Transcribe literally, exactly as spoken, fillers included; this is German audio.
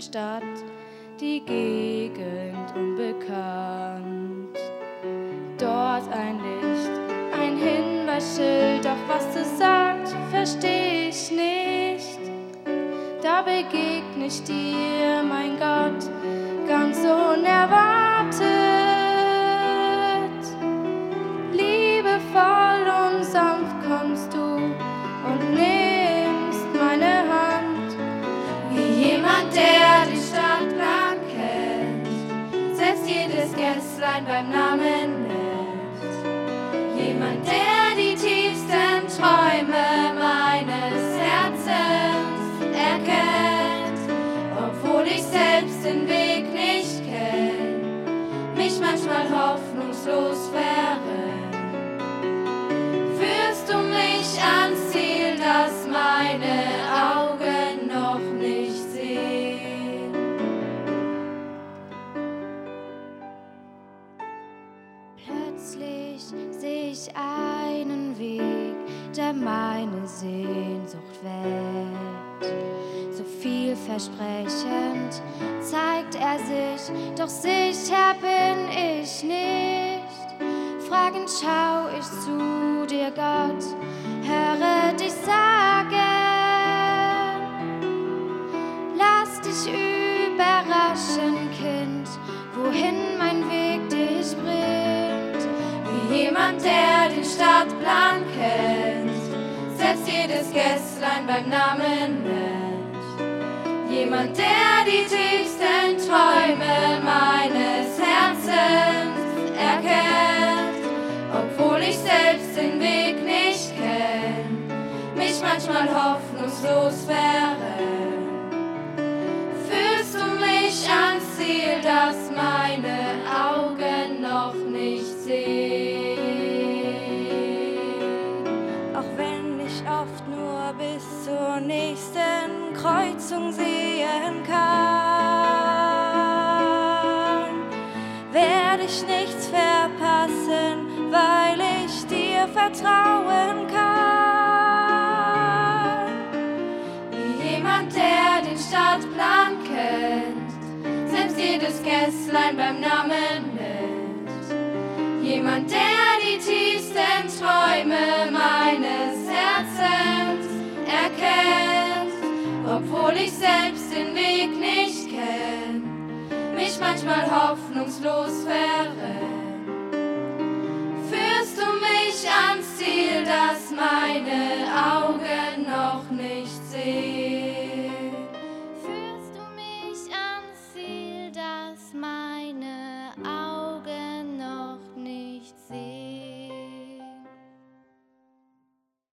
Stadt, die Gegend unbekannt. Dort ein Licht, ein Hinweisschild, doch was es sagt, versteh ich nicht. Da begegne ich dir, mein Gott, ganz unerwartet. Liebevoll und sanft kommst du und nimmst meine Hand. Wie jemand, der den Stadtplan kennt, setzt jedes Gästlein beim Namen nennt. Jemand, der die tiefsten Träume meines Herzens erkennt, obwohl ich selbst den Weg nicht kenn, mich manchmal hoffnungslos verrenn. Führst du mich ans Ziel, das meine Augen noch nicht sehen? Plötzlich seh ich einen Weg, der meine Sehnsucht weckt. So vielversprechend zeigt er sich, doch sicher bin ich nicht. Fragend schau ich zu dir, Gott, höre dich sagen. Lass dich überraschen, Kind, wohin mein Weg dich bringt. Wie jemand, der den Stadtplan kennt, setzt jedes Gästlein beim Namen nennt. Jemand, der die tiefsten Träume meines Herzens erkennt, obwohl ich selbst den Weg nicht kenn, mich manchmal hoffnungslos verrenn. Führst du mich ans Ziel, das meine Augen noch nicht sehen? Auch wenn ich oft nur bis zur nächsten Kreuzung sehen kann, werde ich nichts verpassen, weil ich dir vertrauen kann. Wie jemand, der den Stadtplan kennt, selbst jedes Gästlein beim Namen nennt. Jemand, der die tiefsten Träume meines Herzens erkennt, obwohl ich selbst den Weg nicht kenn, mich manchmal hoffnungslos verrenn. Führst du mich ans Ziel, das meine Augen